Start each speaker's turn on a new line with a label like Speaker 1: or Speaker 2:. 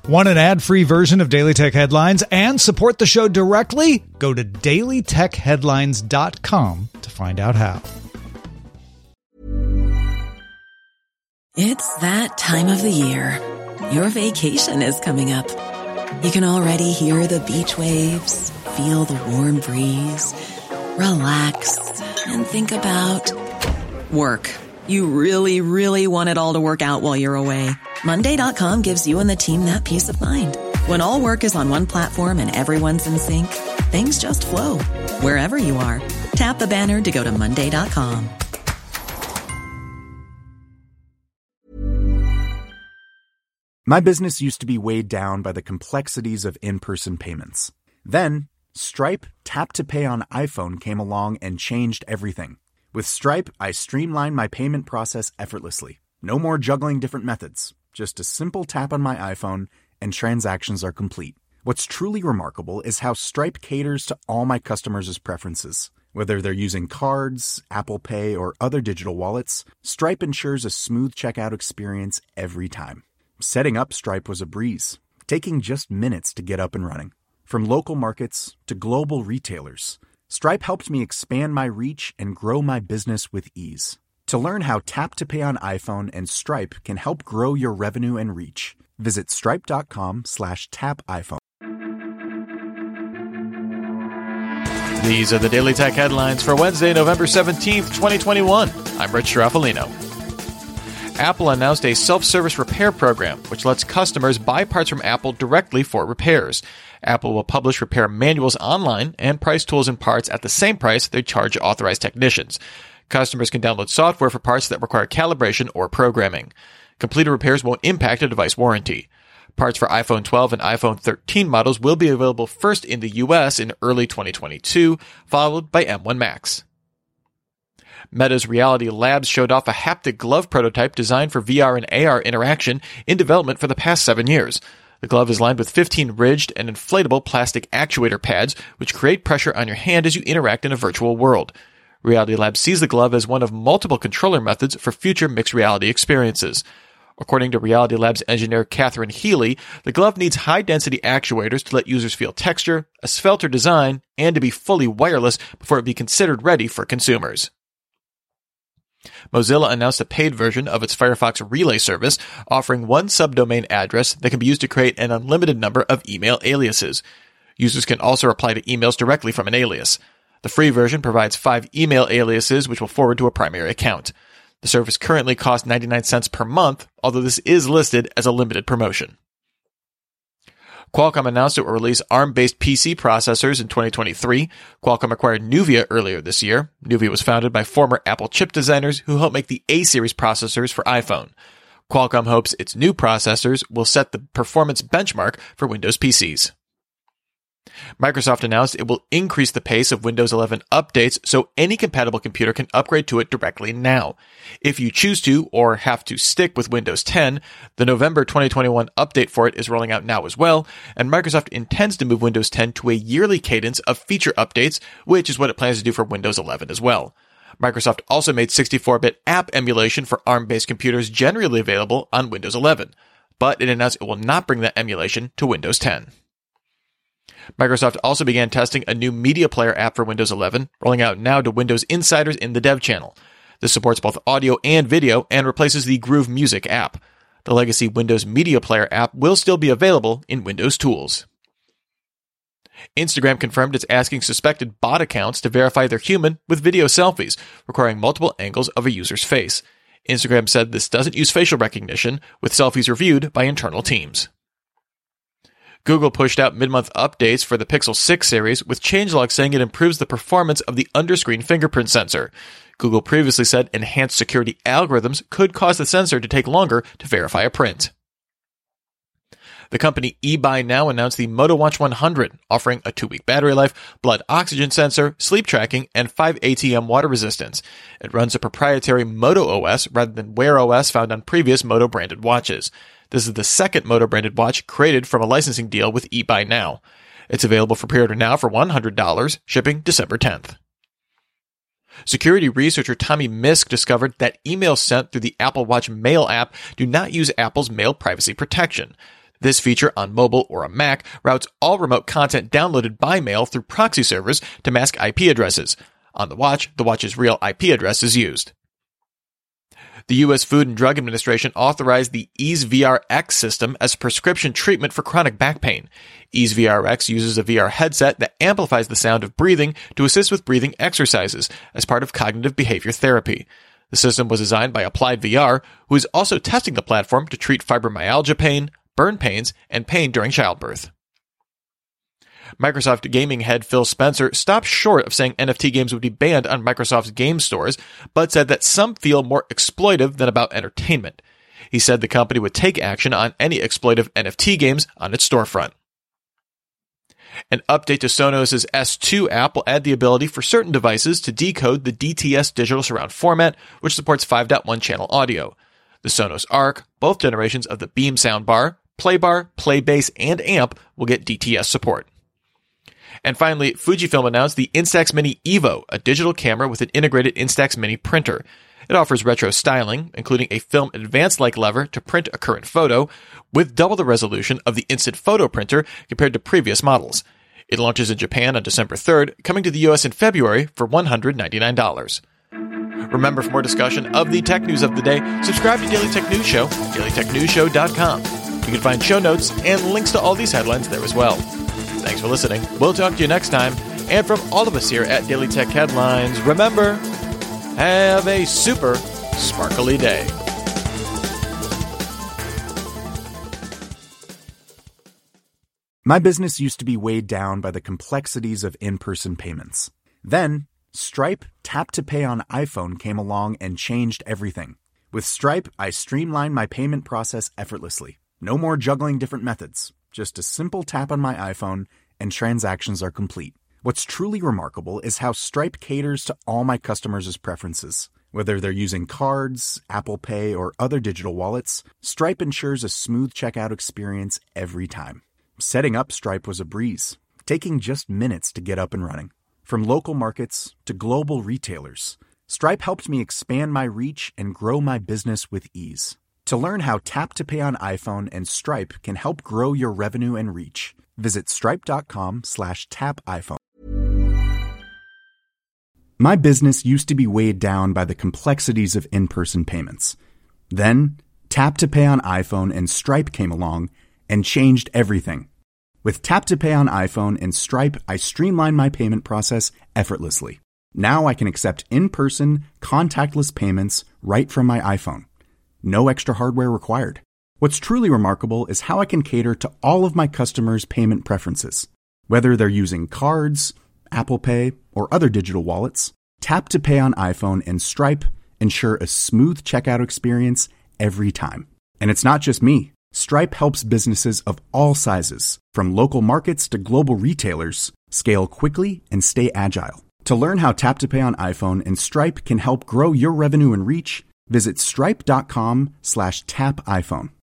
Speaker 1: Want an ad-free version of Daily Tech Headlines and support the show directly? Go to dailytechheadlines.com to find out how.
Speaker 2: It's that time of the year. Your vacation is coming up. You can already hear the beach waves, feel the warm breeze, relax, and think about work. You really, really want it all to work out while you're away. Monday.com gives you and the team that peace of mind. When all work is on one platform and everyone's in sync, things just flow. Wherever you are, tap the banner to go to Monday.com.
Speaker 3: My business used to be weighed down by the complexities of in-person payments. Then, Stripe Tap to Pay on iPhone came along and changed everything. With Stripe, I streamlined my payment process effortlessly. No more juggling different methods. Just a simple tap on my iPhone and transactions are complete. What's truly remarkable is how Stripe caters to all my customers' preferences. Whether they're using cards, Apple Pay, or other digital wallets, Stripe ensures a smooth checkout experience every time. Setting up Stripe was a breeze, taking just minutes to get up and running. From local markets to global retailers, Stripe helped me expand my reach and grow my business with ease. To learn how Tap to Pay on iPhone and Stripe can help grow your revenue and reach, visit stripe.com/tapiphone.
Speaker 4: These are the Daily Tech Headlines for Wednesday, November 17th, 2021. I'm Rich Straffolino. Apple announced a self-service repair program, which lets customers buy parts from Apple directly for repairs. Apple will publish repair manuals online and price tools and parts at the same price they charge authorized technicians. Customers can download software for parts that require calibration or programming. Completed repairs won't impact a device warranty. Parts for iPhone 12 and iPhone 13 models will be available first in the US in early 2022, followed by M1 Max. Meta's Reality Labs showed off a haptic glove prototype designed for VR and AR interaction in development for the past 7 years. The glove is lined with 15 ridged and inflatable plastic actuator pads, which create pressure on your hand as you interact in a virtual world. Reality Labs sees the glove as one of multiple controller methods for future mixed reality experiences. According to Reality Labs engineer Catherine Healy, the glove needs high-density actuators to let users feel texture, a svelter design, and to be fully wireless before it be considered ready for consumers. Mozilla announced a paid version of its Firefox Relay service, offering one subdomain address that can be used to create an unlimited number of email aliases. Users can also reply to emails directly from an alias. The free version provides 5 email aliases, which will forward to a primary account. The service currently costs 99 cents per month, although this is listed as a limited promotion. Qualcomm announced it will release ARM-based PC processors in 2023. Qualcomm acquired Nuvia earlier this year. Nuvia was founded by former Apple chip designers who helped make the A-series processors for iPhone. Qualcomm hopes its new processors will set the performance benchmark for Windows PCs. Microsoft announced it will increase the pace of Windows 11 updates so any compatible computer can upgrade to it directly now. If you choose to or have to stick with Windows 10, the November 2021 update for it is rolling out now as well, and Microsoft intends to move Windows 10 to a yearly cadence of feature updates, which is what it plans to do for Windows 11 as well. Microsoft also made 64-bit app emulation for ARM-based computers generally available on Windows 11, but it announced it will not bring that emulation to Windows 10. Microsoft also began testing a new media player app for Windows 11, rolling out now to Windows insiders in the dev channel. This supports both audio and video and replaces the Groove Music app. The legacy Windows Media Player app will still be available in Windows Tools. Instagram confirmed it's asking suspected bot accounts to verify they're human with video selfies, requiring multiple angles of a user's face. Instagram said this doesn't use facial recognition, with selfies reviewed by internal teams. Google pushed out mid-month updates for the Pixel 6 series, with changelog saying it improves the performance of the under-screen fingerprint sensor. Google previously said enhanced security algorithms could cause the sensor to take longer to verify a print. The company eBuyNow announced the MotoWatch 100, offering a 2-week battery life, blood oxygen sensor, sleep tracking, and 5 ATM water resistance. It runs a proprietary Moto OS rather than Wear OS found on previous Moto-branded watches. This is the second Moto-branded watch created from a licensing deal with eBuyNow. It's available for pre-order now for $100, shipping December 10th. Security researcher Tommy Misk discovered that emails sent through the Apple Watch Mail app do not use Apple's mail privacy protection. This feature on mobile or a Mac routes all remote content downloaded by mail through proxy servers to mask IP addresses. On the watch's real IP address is used. The U.S. Food and Drug Administration authorized the EaseVRX system as a prescription treatment for chronic back pain. EaseVRX uses a VR headset that amplifies the sound of breathing to assist with breathing exercises as part of cognitive behavior therapy. The system was designed by Applied VR, who is also testing the platform to treat fibromyalgia pain, burn pains, and pain during childbirth. Microsoft gaming head Phil Spencer stopped short of saying NFT games would be banned on Microsoft's game stores, but said that some feel more exploitive than about entertainment. He said the company would take action on any exploitive NFT games on its storefront. An update to Sonos' S2 app will add the ability for certain devices to decode the DTS digital surround format, which supports 5.1 channel audio. The Sonos Arc, both generations of the Beam soundbar, Playbar, Playbase, and Amp will get DTS support. And finally, Fujifilm announced the Instax Mini Evo, a digital camera with an integrated Instax Mini printer. It offers retro styling, including a film advance-like lever to print a current photo, with double the resolution of the Instant Photo printer compared to previous models. It launches in Japan on December 3rd, coming to the US in February for $199. Remember, for more discussion of the tech news of the day, subscribe to Daily Tech News Show at dailytechnewsshow.com. You can find show notes and links to all these headlines there as well. Thanks for listening. We'll talk to you next time. And from all of us here at Daily Tech Headlines, remember, have a super sparkly day.
Speaker 3: My business used to be weighed down by the complexities of in-person payments. Then, Stripe Tap to Pay on iPhone came along and changed everything. With Stripe, I streamlined my payment process effortlessly. No more juggling different methods. Just a simple tap on my iPhone, and transactions are complete. What's truly remarkable is how Stripe caters to all my customers' preferences. Whether they're using cards, Apple Pay, or other digital wallets, Stripe ensures a smooth checkout experience every time. Setting up Stripe was a breeze, taking just minutes to get up and running. From local markets to global retailers, Stripe helped me expand my reach and grow my business with ease. To learn how Tap to Pay on iPhone and Stripe can help grow your revenue and reach, visit stripe.com/tapiphone. My business used to be weighed down by the complexities of in-person payments. Then, Tap to Pay on iPhone and Stripe came along and changed everything. With Tap to Pay on iPhone and Stripe, I streamlined my payment process effortlessly. Now I can accept in-person, contactless payments right from my iPhone. No extra hardware required. What's truly remarkable is how I can cater to all of my customers' payment preferences. Whether they're using cards, Apple Pay, or other digital wallets, Tap to Pay on iPhone and Stripe ensure a smooth checkout experience every time. And it's not just me. Stripe helps businesses of all sizes, from local markets to global retailers, scale quickly and stay agile. To learn how Tap to Pay on iPhone and Stripe can help grow your revenue and reach, visit stripe.com/tapiphone.